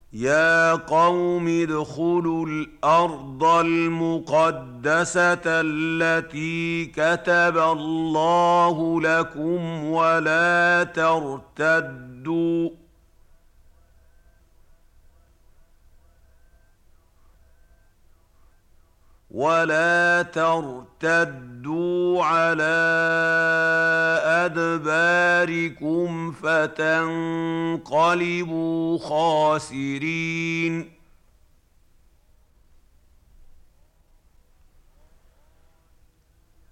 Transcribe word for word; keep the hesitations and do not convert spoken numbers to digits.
يا قوم ادخلوا الأرض المقدسة التي كتب الله لكم ولا ترتدوا ولا ترتدوا على أدباركم فتنقلبوا خاسرين